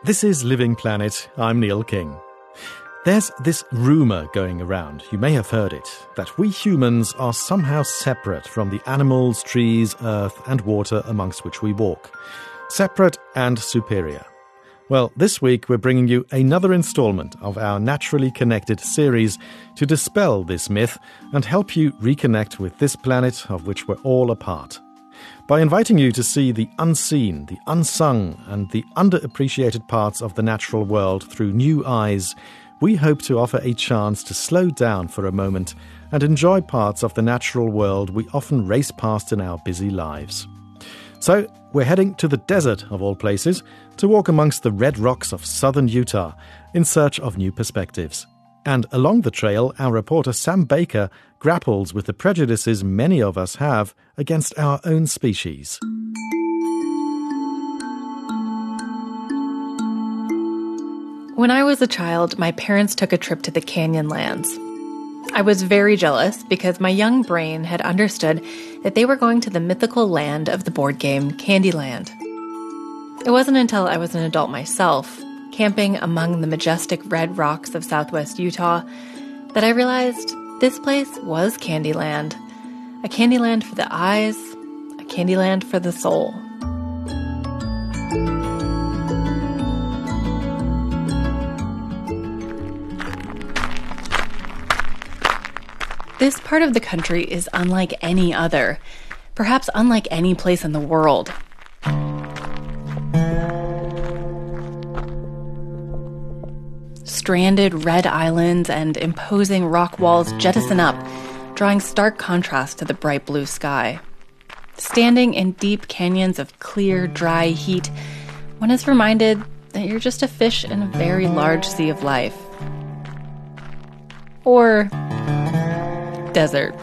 This is Living Planet. I'm Neil King. There's this rumour going around, you may have heard it, that we humans are somehow separate from the animals, trees, earth and water amongst which we walk. Separate and superior. Well, this week we're bringing you another instalment of our Naturally Connected series to dispel this myth and help you reconnect with this planet of which we're all a part. By inviting you to see the unseen, the unsung, and the underappreciated parts of the natural world through new eyes, we hope to offer a chance to slow down for a moment and enjoy parts of the natural world we often race past in our busy lives. So, we're heading to the desert, of all places, to walk amongst the red rocks of southern Utah in search of new perspectives. And along the trail, our reporter Sam Baker grapples with the prejudices many of us have against our own species. When I was a child, my parents took a trip to the Canyonlands. I was very jealous because my young brain had understood that they were going to the mythical land of the board game Candyland. It wasn't until I was an adult myself, camping among the majestic red rocks of southwest Utah, that I realized this place was Candyland. A Candyland for the eyes, a Candyland for the soul. This part of the country is unlike any other, perhaps unlike any place in the world. Stranded red islands and imposing rock walls jettison up, drawing stark contrast to the bright blue sky. Standing in deep canyons of clear, dry heat, one is reminded that you're just a fish in a very large sea of life. Or desert.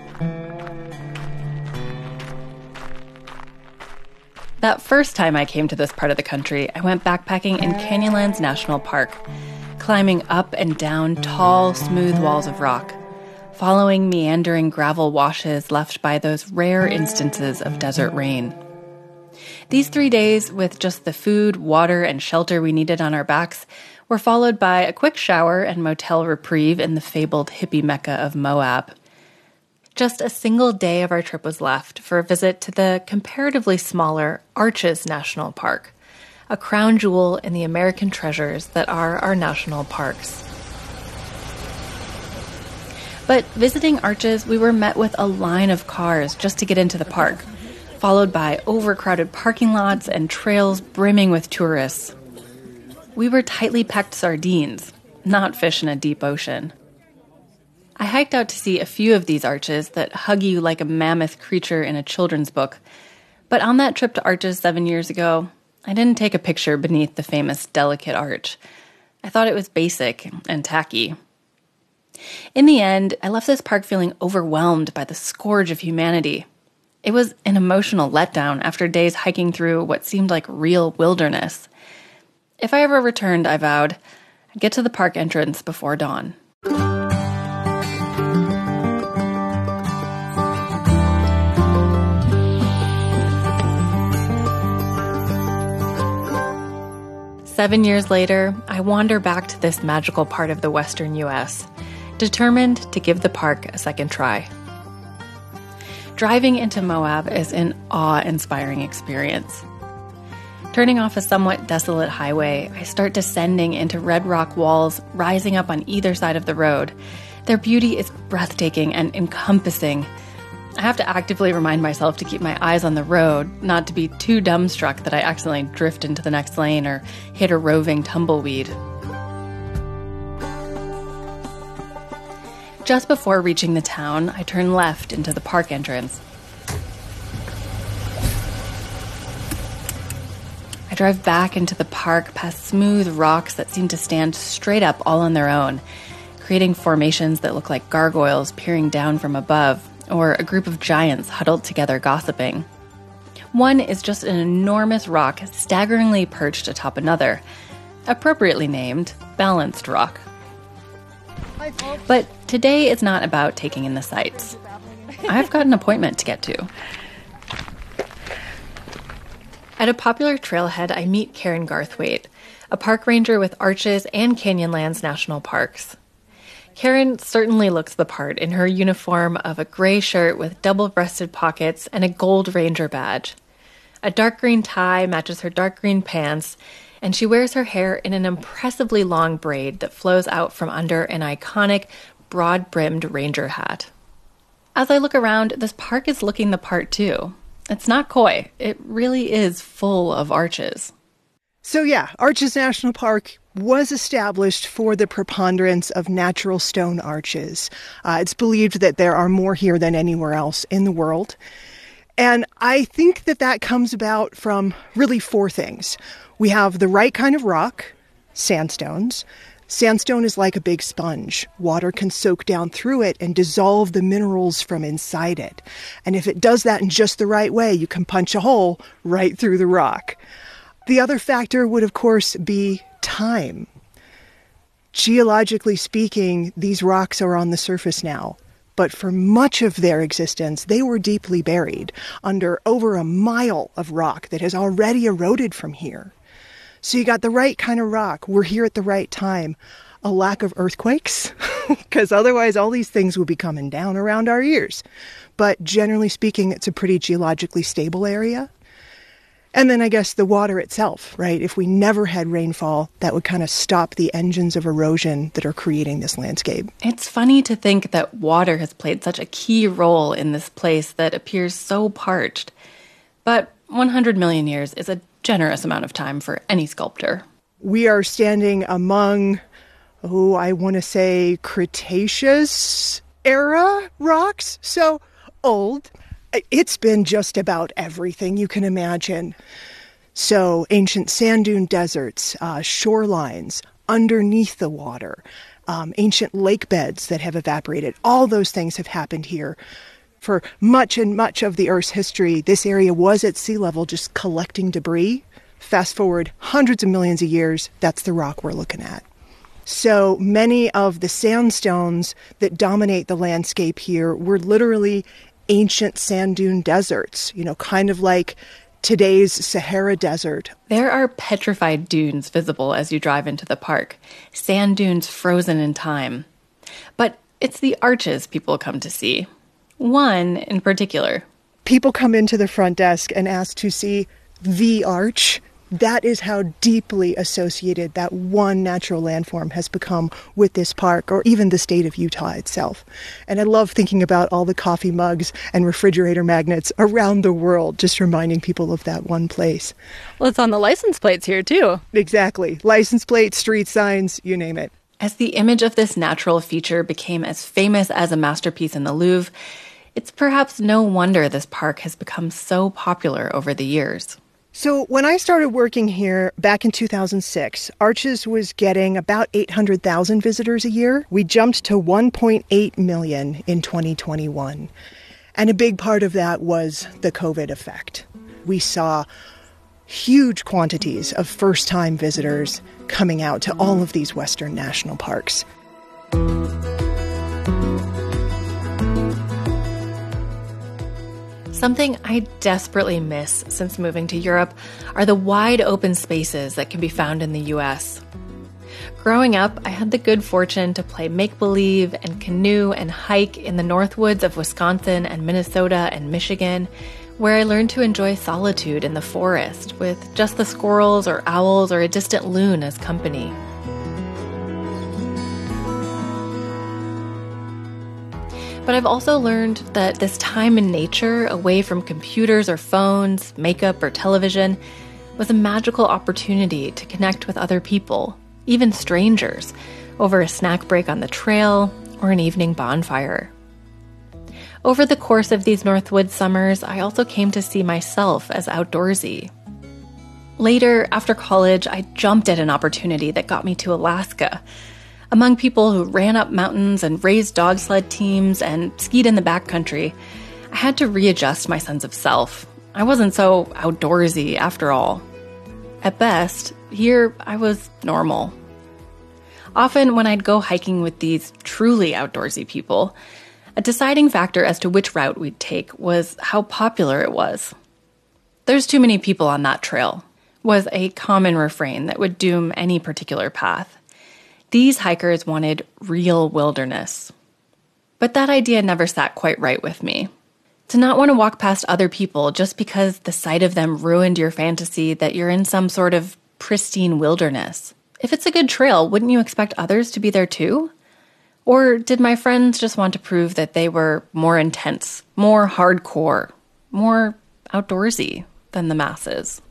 That first time I came to this part of the country, I went backpacking in Canyonlands National Park, climbing up and down tall, smooth walls of rock, following meandering gravel washes left by those rare instances of desert rain. These 3 days, with just the food, water, and shelter we needed on our backs, were followed by a quick shower and motel reprieve in the fabled hippie mecca of Moab. Just a single day of our trip was left for a visit to the comparatively smaller Arches National Park, a crown jewel in the American treasures that are our national parks. But visiting Arches, we were met with a line of cars just to get into the park, followed by overcrowded parking lots and trails brimming with tourists. We were tightly packed sardines, not fish in a deep ocean. I hiked out to see a few of these arches that hug you like a mammoth creature in a children's book. But on that trip to Arches 7 years ago, I didn't take a picture beneath the famous delicate arch. I thought it was basic and tacky. In the end, I left this park feeling overwhelmed by the scourge of humanity. It was an emotional letdown after days hiking through what seemed like real wilderness. If I ever returned, I vowed, I'd get to the park entrance before dawn. Seven years later, I wander back to this magical part of the western U.S., determined to give the park a second try. Driving into Moab is an awe-inspiring experience. Turning off a somewhat desolate highway, I start descending into red rock walls rising up on either side of the road. Their beauty is breathtaking and encompassing. I have to actively remind myself to keep my eyes on the road, not to be too dumbstruck that I accidentally drift into the next lane or hit a roving tumbleweed. Just before reaching the town, I turn left into the park entrance. I drive back into the park past smooth rocks that seem to stand straight up all on their own, creating formations that look like gargoyles peering down from above, or a group of giants huddled together gossiping. One is just an enormous rock staggeringly perched atop another, appropriately named Balanced Rock. But today is not about taking in the sights. I've got an appointment to get to. At a popular trailhead, I meet Karen Garthwaite, a park ranger with Arches and Canyonlands National Parks. Karen certainly looks the part in her uniform of a gray shirt with double-breasted pockets and a gold ranger badge. A dark green tie matches her dark green pants, and she wears her hair in an impressively long braid that flows out from under an iconic, broad-brimmed ranger hat. As I look around, this park is looking the part too. It's not coy. It really is full of arches. So yeah, Arches National Park was established for the preponderance of natural stone arches. It's believed that there are more here than anywhere else in the world. And I think that comes about from really four things. We have the right kind of rock, sandstones. Sandstone is like a big sponge. Water can soak down through it and dissolve the minerals from inside it. And if it does that in just the right way, you can punch a hole right through the rock. The other factor would, of course, be time. Geologically speaking, these rocks are on the surface now. But for much of their existence, they were deeply buried under over a mile of rock that has already eroded from here. So you got the right kind of rock. We're here at the right time. A lack of earthquakes, because otherwise all these things would be coming down around our ears. But generally speaking, it's a pretty geologically stable area. And then I guess the water itself, right? If we never had rainfall, that would kind of stop the engines of erosion that are creating this landscape. It's funny to think that water has played such a key role in this place that appears so parched. But 100 million years is a generous amount of time for any sculptor. We are standing among, I want to say Cretaceous era rocks, so old. It's been just about everything you can imagine. So ancient sand dune deserts, shorelines underneath the water, ancient lake beds that have evaporated. All those things have happened here. For much of the Earth's history, this area was at sea level just collecting debris. Fast forward hundreds of millions of years, that's the rock we're looking at. So many of the sandstones that dominate the landscape here were literally ancient sand dune deserts, kind of like today's Sahara Desert. There are petrified dunes visible as you drive into the park, sand dunes frozen in time. But it's the arches people come to see. One in particular. People come into the front desk and ask to see the arch. That is how deeply associated that one natural landform has become with this park, or even the state of Utah itself. And I love thinking about all the coffee mugs and refrigerator magnets around the world, just reminding people of that one place. Well, it's on the license plates here, too. Exactly. License plates, street signs, you name it. As the image of this natural feature became as famous as a masterpiece in the Louvre, it's perhaps no wonder this park has become so popular over the years. So when I started working here back in 2006, Arches was getting about 800,000 visitors a year. We jumped to 1.8 million in 2021. And a big part of that was the COVID effect. We saw huge quantities of first-time visitors coming out to all of these Western national parks. Something I desperately miss since moving to Europe are the wide open spaces that can be found in the U.S. Growing up, I had the good fortune to play make-believe and canoe and hike in the Northwoods of Wisconsin and Minnesota and Michigan, where I learned to enjoy solitude in the forest with just the squirrels or owls or a distant loon as company. But I've also learned that this time in nature, away from computers or phones, makeup or television, was a magical opportunity to connect with other people, even strangers, over a snack break on the trail or an evening bonfire. Over the course of these Northwood summers, I also came to see myself as outdoorsy. Later, after college, I jumped at an opportunity that got me to Alaska. Among people who ran up mountains and raised dog sled teams and skied in the backcountry, I had to readjust my sense of self. I wasn't so outdoorsy after all. At best, here I was normal. Often when I'd go hiking with these truly outdoorsy people, a deciding factor as to which route we'd take was how popular it was. There's too many people on that trail, was a common refrain that would doom any particular path. These hikers wanted real wilderness. But that idea never sat quite right with me. To not want to walk past other people just because the sight of them ruined your fantasy that you're in some sort of pristine wilderness. If it's a good trail, wouldn't you expect others to be there too? Or did my friends just want to prove that they were more intense, more hardcore, more outdoorsy than the masses?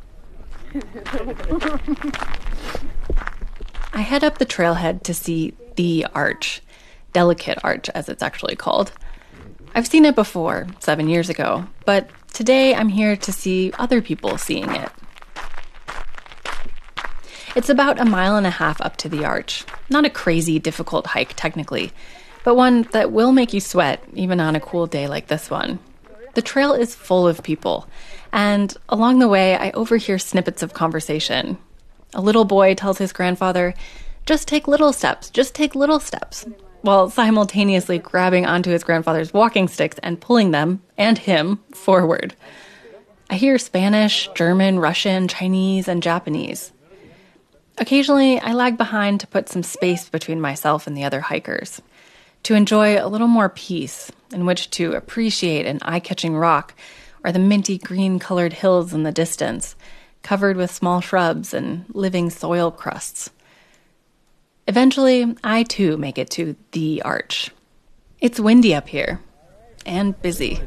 I head up the trailhead to see the arch, Delicate Arch as it's actually called. I've seen it before, 7 years ago, but today I'm here to see other people seeing it. It's about 1.5 miles up to the arch. Not a crazy, difficult hike, technically, but one that will make you sweat, even on a cool day like this one. The trail is full of people, and along the way, I overhear snippets of conversation. A little boy tells his grandfather, "Just take little steps, just take little steps," while simultaneously grabbing onto his grandfather's walking sticks and pulling them, and him, forward. I hear Spanish, German, Russian, Chinese, and Japanese. Occasionally, I lag behind to put some space between myself and the other hikers, to enjoy a little more peace in which to appreciate an eye-catching rock or the minty green-colored hills in the distance, covered with small shrubs and living soil crusts. Eventually, I too make it to the arch. It's windy up here, and busy.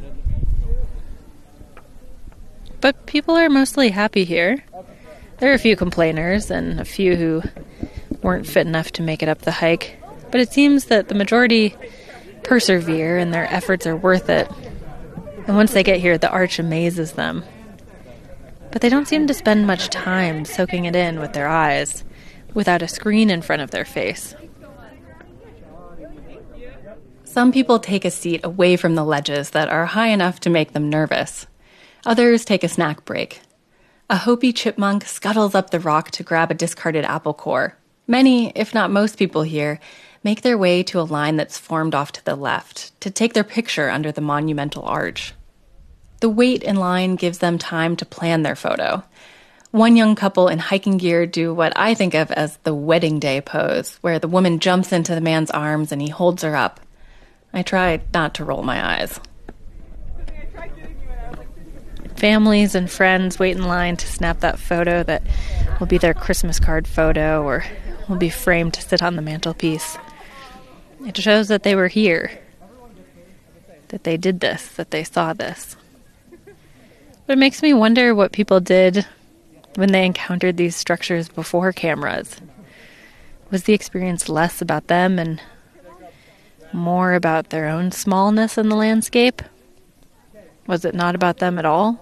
But people are mostly happy here. There are a few complainers and a few who weren't fit enough to make it up the hike, but it seems that the majority persevere and their efforts are worth it. And once they get here, the arch amazes them. But they don't seem to spend much time soaking it in with their eyes, without a screen in front of their face. Some people take a seat away from the ledges that are high enough to make them nervous. Others take a snack break. A Hopi chipmunk scuttles up the rock to grab a discarded apple core. Many, if not most people here, make their way to a line that's formed off to the left to take their picture under the monumental arch. The wait in line gives them time to plan their photo. One young couple in hiking gear do what I think of as the wedding day pose, where the woman jumps into the man's arms and he holds her up. I try not to roll my eyes. Families and friends wait in line to snap that photo that will be their Christmas card photo or will be framed to sit on the mantelpiece. It shows that they were here, that they did this, that they saw this. But it makes me wonder what people did when they encountered these structures before cameras. Was the experience less about them and more about their own smallness in the landscape? Was it not about them at all?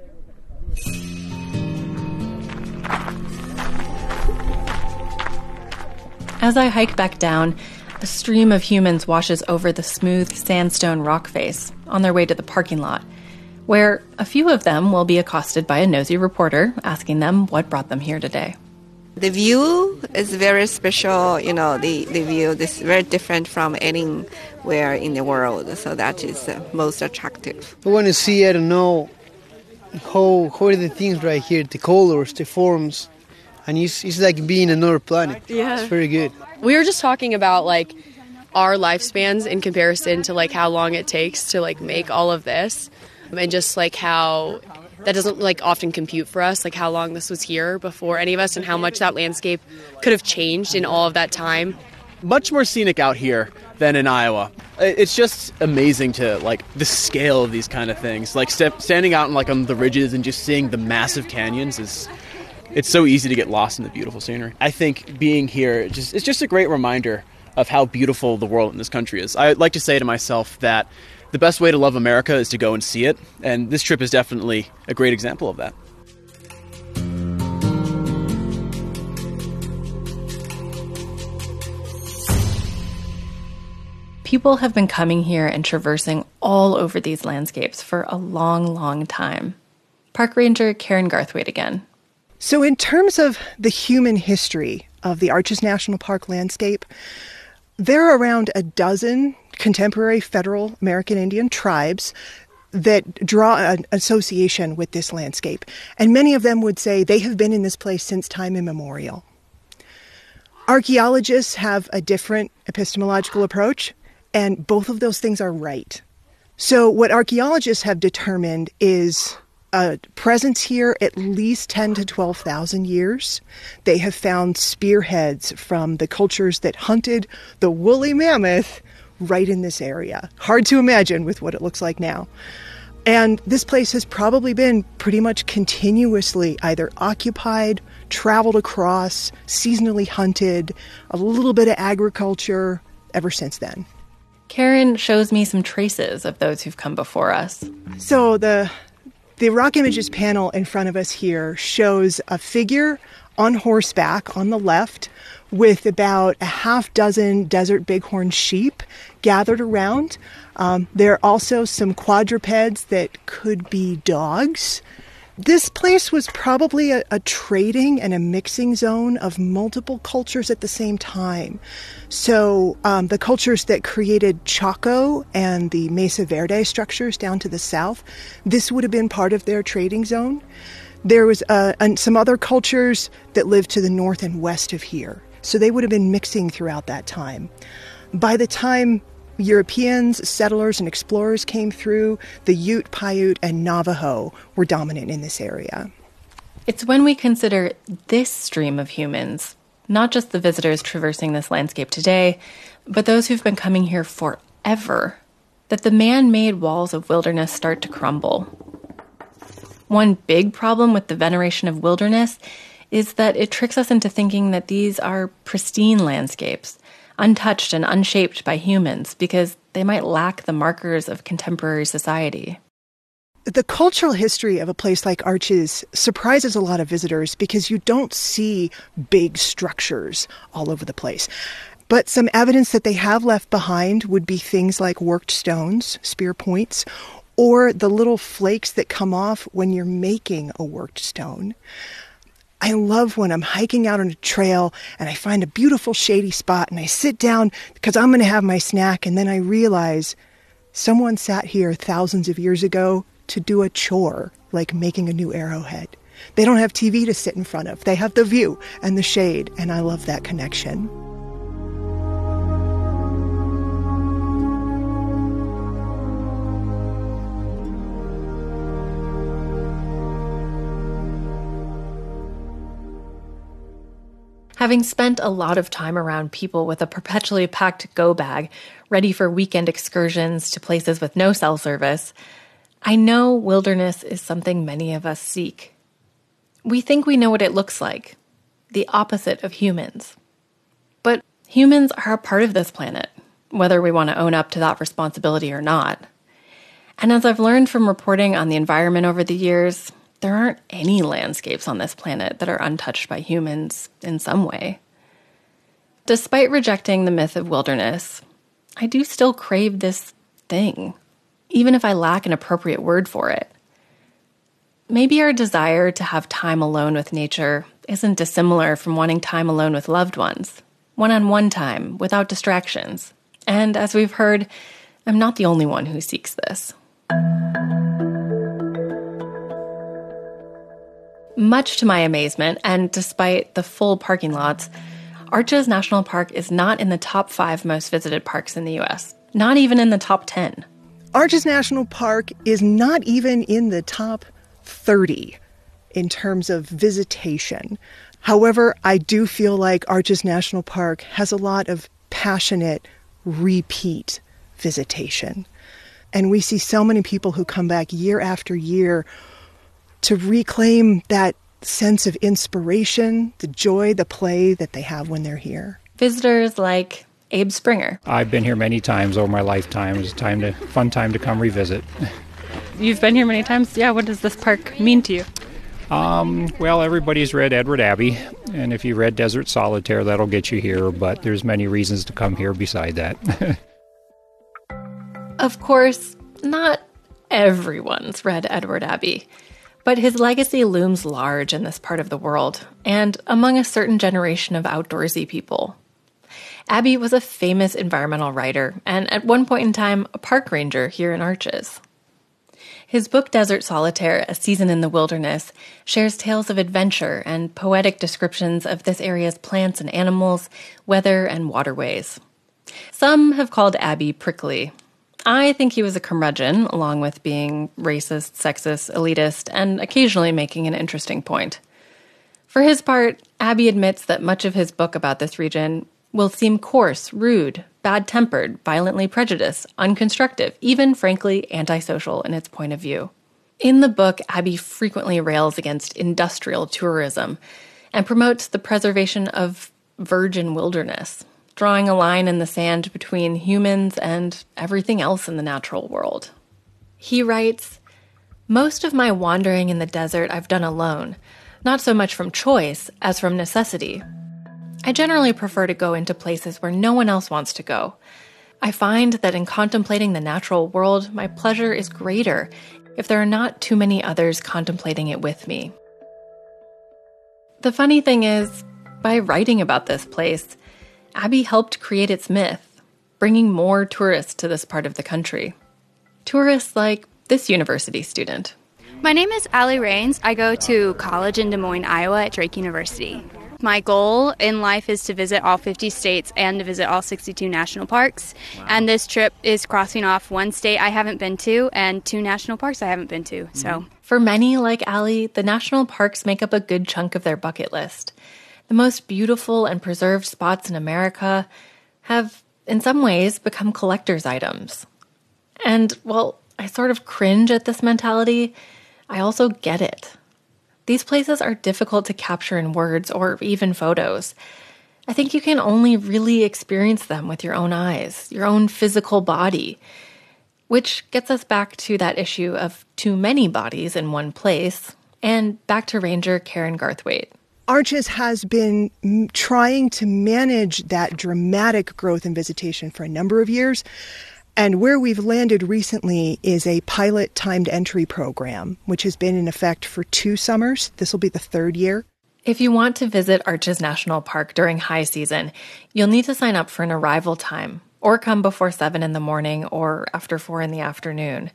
As I hike back down, a stream of humans washes over the smooth sandstone rock face on their way to the parking lot, where a few of them will be accosted by a nosy reporter asking them what brought them here today. The view is very special, the view is very different from anywhere in the world, so that is most attractive. I want to see, I don't know, how are the things right here, the colors, the forms, and it's like being another planet. Yeah. It's very good. We were just talking about, our lifespans in comparison to, how long it takes to, make all of this, and just, how that doesn't, often compute for us, how long this was here before any of us and how much that landscape could have changed in all of that time. Much more scenic out here than in Iowa. It's just amazing to, the scale of these kind of things. Standing out on the ridges and just seeing the massive canyons it's so easy to get lost in the beautiful scenery. I think being here, it's just a great reminder of how beautiful the world in this country is. I like to say to myself that the best way to love America is to go and see it, and this trip is definitely a great example of that. People have been coming here and traversing all over these landscapes for a long, long time. Park Ranger Karen Garthwaite again. So in terms of the human history of the Arches National Park landscape, there are around a dozen contemporary federal American Indian tribes that draw an association with this landscape. And many of them would say they have been in this place since time immemorial. Archaeologists have a different epistemological approach, and both of those things are right. So what archaeologists have determined is a presence here at least 10 to 12,000 years. They have found spearheads from the cultures that hunted the woolly mammoth right in this area. Hard to imagine with what it looks like now. And this place has probably been pretty much continuously either occupied, traveled across, seasonally hunted, a little bit of agriculture ever since then. Karen shows me some traces of those who've come before us. So the Rock Images panel in front of us here shows a figure on horseback on the left with about a half dozen desert bighorn sheep gathered around. There are also some quadrupeds that could be dogs. This place was probably a trading and a mixing zone of multiple cultures at the same time. So the cultures that created Chaco and the Mesa Verde structures down to the south, this would have been part of their trading zone. There was some other cultures that lived to the north and west of here. So they would have been mixing throughout that time. By the time Europeans, settlers, and explorers came through, the Ute, Paiute, and Navajo were dominant in this area. It's when we consider this stream of humans, not just the visitors traversing this landscape today, but those who've been coming here forever, that the man-made walls of wilderness start to crumble. One big problem with the veneration of wilderness is that it tricks us into thinking that these are pristine landscapes, untouched and unshaped by humans, because they might lack the markers of contemporary society. The cultural history of a place like Arches surprises a lot of visitors because you don't see big structures all over the place. But some evidence that they have left behind would be things like worked stones, spear points, or the little flakes that come off when you're making a worked stone. I love when I'm hiking out on a trail and I find a beautiful shady spot and I sit down because I'm going to have my snack, and then I realize someone sat here thousands of years ago to do a chore like making a new arrowhead. They don't have TV to sit in front of. They have the view and the shade, and I love that connection. Having spent a lot of time around people with a perpetually packed go bag, ready for weekend excursions to places with no cell service, I know wilderness is something many of us seek. We think we know what it looks like, the opposite of humans. But humans are a part of this planet, whether we want to own up to that responsibility or not. And as I've learned from reporting on the environment over the years, there aren't any landscapes on this planet that are untouched by humans in some way. Despite rejecting the myth of wilderness, I do still crave this thing, even if I lack an appropriate word for it. Maybe our desire to have time alone with nature isn't dissimilar from wanting time alone with loved ones, one-on-one time without distractions. And as we've heard, I'm not the only one who seeks this. Much to my amazement, and despite the full parking lots, Arches National Park is not in the top 5 most visited parks in the U.S., not even in the top 10. Arches National Park is not even in the top 30 in terms of visitation. However, I do feel like Arches National Park has a lot of passionate repeat visitation. And we see so many people who come back year after year to reclaim that sense of inspiration, the joy, the play that they have when they're here. Visitors like Abe Springer. I've been here many times over my lifetime. It's a fun time to come revisit. You've been here many times? Yeah, what does this park mean to you? Well, everybody's read Edward Abbey, and if you read Desert Solitaire, that'll get you here, but there's many reasons to come here beside that. Of course, not everyone's read Edward Abbey. But his legacy looms large in this part of the world, and among a certain generation of outdoorsy people. Abbey was a famous environmental writer, and at one point in time, a park ranger here in Arches. His book Desert Solitaire, A Season in the Wilderness, shares tales of adventure and poetic descriptions of this area's plants and animals, weather, and waterways. Some have called Abbey prickly. I think he was a curmudgeon, along with being racist, sexist, elitist, and occasionally making an interesting point. For his part, Abbey admits that much of his book about this region will seem coarse, rude, bad-tempered, violently prejudiced, unconstructive, even, frankly, antisocial in its point of view. In the book, Abbey frequently rails against industrial tourism and promotes the preservation of virgin wilderness, drawing a line in the sand between humans and everything else in the natural world. He writes, "Most of my wandering in the desert I've done alone, not so much from choice as from necessity. I generally prefer to go into places where no one else wants to go. I find that in contemplating the natural world, my pleasure is greater if there are not too many others contemplating it with me." The funny thing is, by writing about this place, Abbey helped create its myth, bringing more tourists to this part of the country. Tourists like this university student. My name is Allie Rains. I go to college in Des Moines, Iowa at Drake University. My goal in life is to visit all 50 states and to visit all 62 national parks. Wow. And this trip is crossing off one state I haven't been to and 2 national parks I haven't been to. So, for many like Allie, the national parks make up a good chunk of their bucket list. The most beautiful and preserved spots in America have, in some ways, become collector's items. And, well, I sort of cringe at this mentality. I also get it. These places are difficult to capture in words or even photos. I think you can only really experience them with your own eyes, your own physical body, which gets us back to that issue of too many bodies in one place, and back to Ranger Karen Garthwaite. Arches has been trying to manage that dramatic growth in visitation for a number of years. And where we've landed recently is a pilot timed entry program, which has been in effect for 2 summers. This will be the 3rd year. If you want to visit Arches National Park during high season, you'll need to sign up for an arrival time, or come before 7 in the morning or after 4 in the afternoon.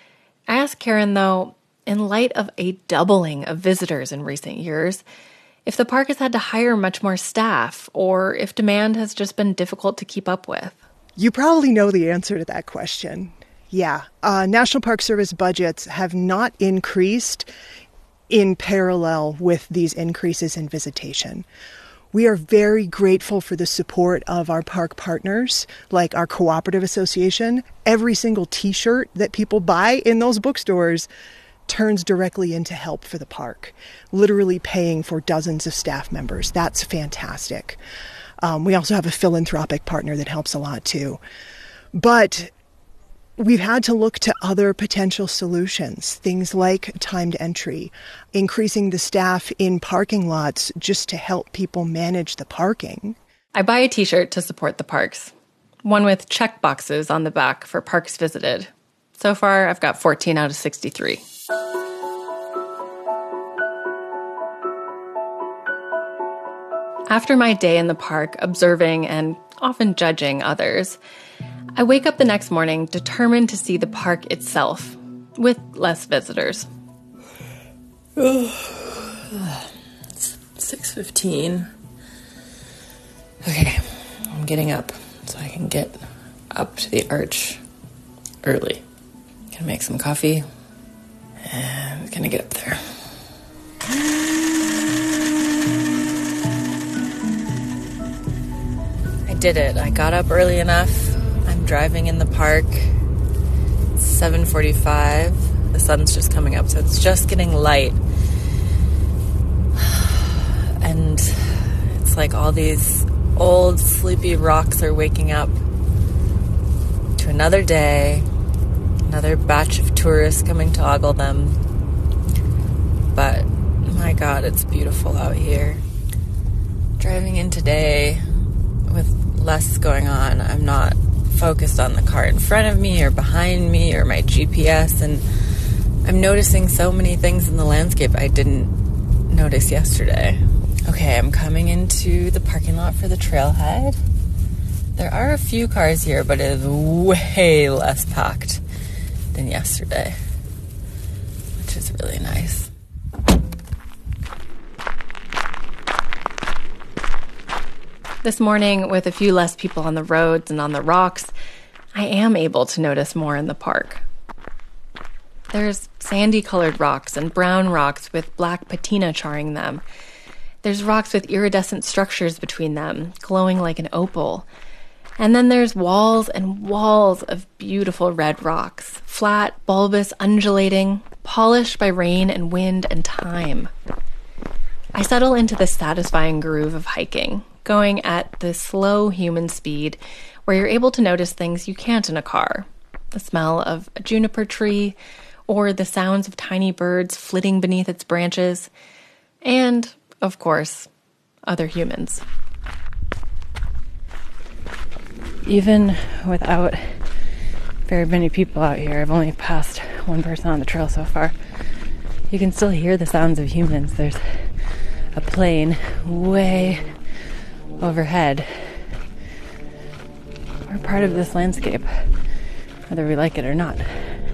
I asked Karen, though, in light of a doubling of visitors in recent years, if the park has had to hire much more staff, or if demand has just been difficult to keep up with. You probably know the answer to that question. Yeah, National Park Service budgets have not increased in parallel with these increases in visitation. We are very grateful for the support of our park partners, like our cooperative association. Every single T-shirt that people buy in those bookstores turns directly into help for the park, literally paying for dozens of staff members. That's fantastic. We also have a philanthropic partner that helps a lot too. But we've had to look to other potential solutions, things like timed entry, increasing the staff in parking lots just to help people manage the parking. I buy a T-shirt to support the parks, one with check boxes on the back for parks visited. So far, I've got 14 out of 63. After my day in the park, observing and often judging others, I wake up the next morning determined to see the park itself, with less visitors. It's 6:15. Okay, I'm getting up so I can get up to the arch early. Gonna make some coffee and gonna get up there. I did it. I got up early enough. I'm driving in the park. It's 7:45. The sun's just coming up, so it's just getting light. And it's like all these old sleepy rocks are waking up to another day, another batch of tourists coming to ogle them. But my God, it's beautiful out here. Driving in today with less going on. I'm not focused on the car in front of me or behind me or my GPS, and I'm noticing so many things in the landscape I didn't notice yesterday. Okay, I'm coming into the parking lot for the trailhead. There are a few cars here, but it is way less packed than yesterday. is really nice. This morning, with a few less people on the roads and on the rocks, I am able to notice more in the park. There's sandy-colored rocks and brown rocks with black patina charring them. There's rocks with iridescent structures between them, glowing like an opal. And then there's walls and walls of beautiful red rocks, flat, bulbous, undulating, polished by rain and wind and time. I settle into the satisfying groove of hiking, going at the slow human speed where you're able to notice things you can't in a car. The smell of a juniper tree, or the sounds of tiny birds flitting beneath its branches, and, of course, other humans. Even without very many people out here, I've only passed one person on the trail so far, you can still hear the sounds of humans. There's a plane way overhead. We're part of this landscape, whether we like it or not.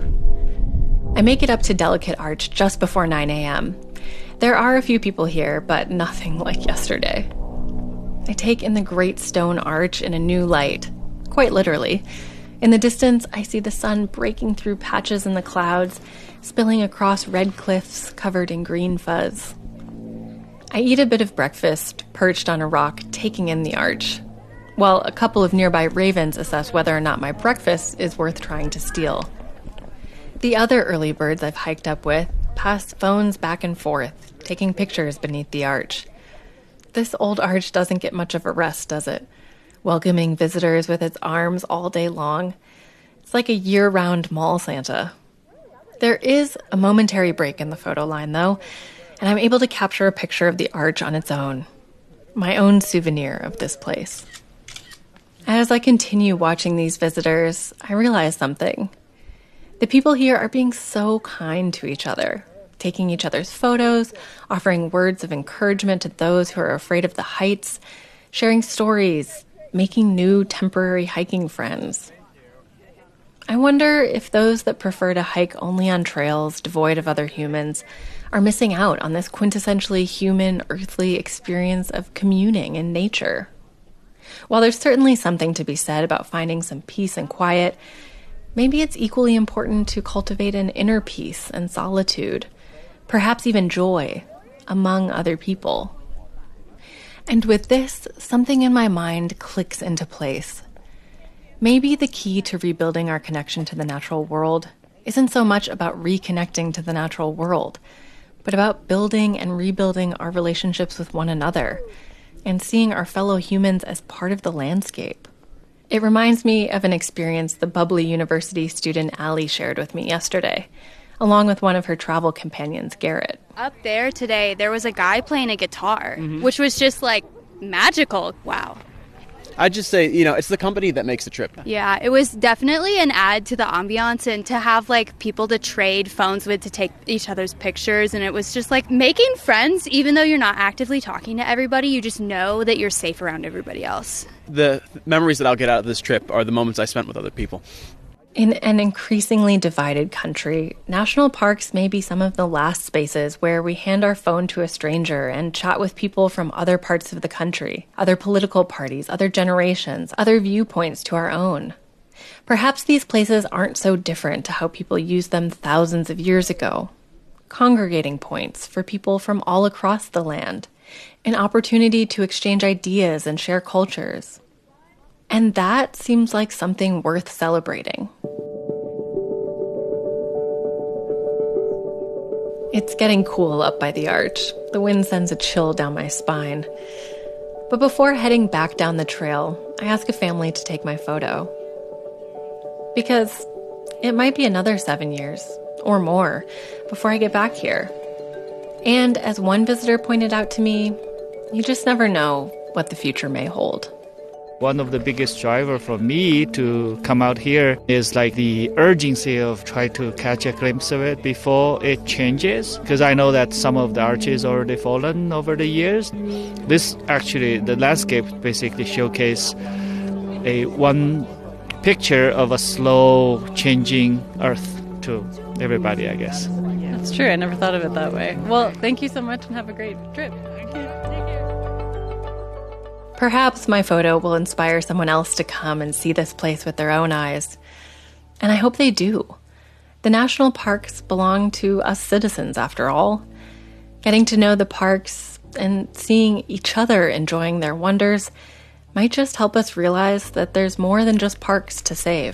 I make it up to Delicate Arch just before 9 a.m. There are a few people here, but nothing like yesterday. I take in the great stone arch in a new light, quite literally. In the distance, I see the sun breaking through patches in the clouds, spilling across red cliffs covered in green fuzz. I eat a bit of breakfast, perched on a rock, taking in the arch, while a couple of nearby ravens assess whether or not my breakfast is worth trying to steal. The other early birds I've hiked up with pass phones back and forth, taking pictures beneath the arch. This old arch doesn't get much of a rest, does it? Welcoming visitors with its arms all day long. It's like a year-round mall Santa. There is a momentary break in the photo line, though, and I'm able to capture a picture of the arch on its own. My own souvenir of this place. As I continue watching these visitors, I realize something. The people here are being so kind to each other, taking each other's photos, offering words of encouragement to those who are afraid of the heights, sharing stories, making new temporary hiking friends. I wonder if those that prefer to hike only on trails devoid of other humans are missing out on this quintessentially human, earthly experience of communing in nature. While there's certainly something to be said about finding some peace and quiet, maybe it's equally important to cultivate an inner peace and solitude, perhaps even joy, among other people. And with this, something in my mind clicks into place. Maybe the key to rebuilding our connection to the natural world isn't so much about reconnecting to the natural world, but about building and rebuilding our relationships with one another and seeing our fellow humans as part of the landscape. It reminds me of an experience the bubbly university student Allie shared with me yesterday, along with one of her travel companions, Garrett. Up there today, there was a guy playing a guitar, which was just like magical. Wow. I'd just say, it's the company that makes the trip. Yeah, it was definitely an add to the ambiance and to have like people to trade phones with, to take each other's pictures. And it was just like making friends, even though you're not actively talking to everybody, you just know that you're safe around everybody else. The memories that I'll get out of this trip are the moments I spent with other people. In an increasingly divided country, national parks may be some of the last spaces where we hand our phone to a stranger and chat with people from other parts of the country, other political parties, other generations, other viewpoints to our own. Perhaps these places aren't so different to how people used them thousands of years ago. Congregating points for people from all across the land, an opportunity to exchange ideas and share cultures. And that seems like something worth celebrating. It's getting cool up by the arch. The wind sends a chill down my spine. But before heading back down the trail, I ask a family to take my photo. Because it might be another 7 years, or more, before I get back here. And as one visitor pointed out to me, you just never know what the future may hold. One of the biggest driver for me to come out here is like the urgency of trying to catch a glimpse of it before it changes. Because I know that some of the arches already fallen over the years. This actually, the landscape basically showcase one picture of a slow changing earth to everybody, I guess. That's true. I never thought of it that way. Well, thank you so much and have a great trip. Thank you. Perhaps my photo will inspire someone else to come and see this place with their own eyes. And I hope they do. The national parks belong to us citizens, after all. Getting to know the parks and seeing each other enjoying their wonders might just help us realize that there's more than just parks to save.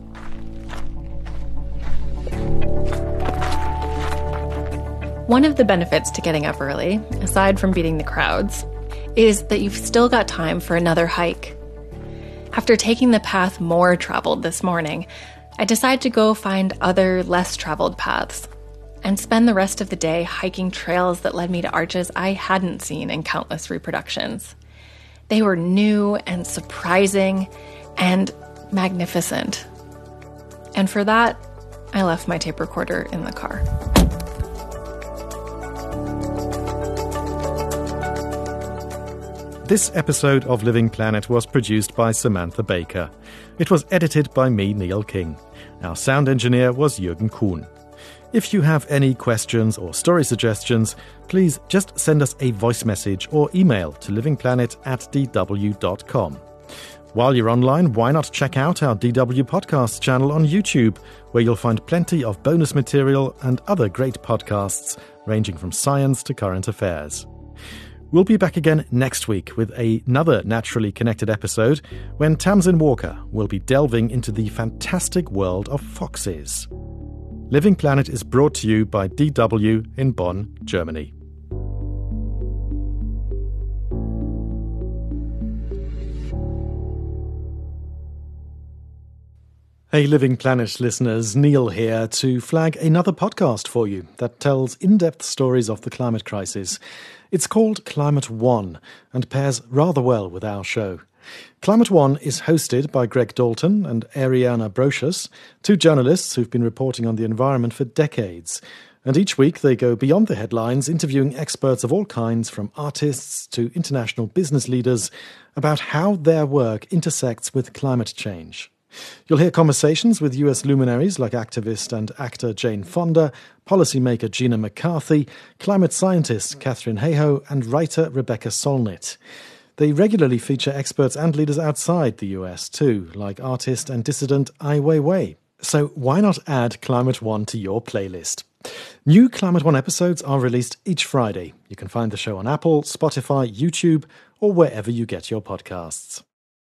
One of the benefits to getting up early, aside from beating the crowds, is that you've still got time for another hike. After taking the path more traveled this morning, I decided to go find other less traveled paths and spend the rest of the day hiking trails that led me to arches I hadn't seen in countless reproductions. They were new and surprising and magnificent. And for that, I left my tape recorder in the car. This episode of Living Planet was produced by Samantha Baker. It was edited by me, Neil King. Our sound engineer was Jürgen Kuhn. If you have any questions or story suggestions, please just send us a voice message or email to livingplanet@dw.com. While you're online, why not check out our DW Podcasts channel on YouTube, where you'll find plenty of bonus material and other great podcasts ranging from science to current affairs. We'll be back again next week with another naturally connected episode when Tamsin Walker will be delving into the fantastic world of foxes. Living Planet is brought to you by DW in Bonn, Germany. Hey Living Planet listeners, Neil here to flag another podcast for you that tells in-depth stories of the climate crisis. It's called Climate One and pairs rather well with our show. Climate One is hosted by Greg Dalton and Ariana Brocious, two journalists who've been reporting on the environment for decades. And each week they go beyond the headlines, interviewing experts of all kinds, from artists to international business leaders, about how their work intersects with climate change. You'll hear conversations with US luminaries like activist and actor Jane Fonda, policymaker Gina McCarthy, climate scientist Katharine Hayhoe, and writer Rebecca Solnit. They regularly feature experts and leaders outside the US too, like artist and dissident Ai Weiwei. So why not add Climate One to your playlist? New Climate One episodes are released each Friday. You can find the show on Apple, Spotify, YouTube, or wherever you get your podcasts.